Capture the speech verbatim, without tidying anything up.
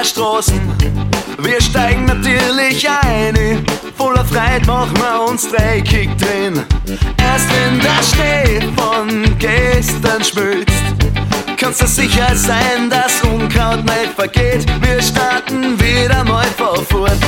der Straßen. Wir steigen natürlich ein, voller Freude machen wir uns dreckig drin. Erst wenn der Schnee von gestern schmilzt, kannst du sicher sein, dass Unkraut nicht vergeht. Wir starten wieder mal von vorn.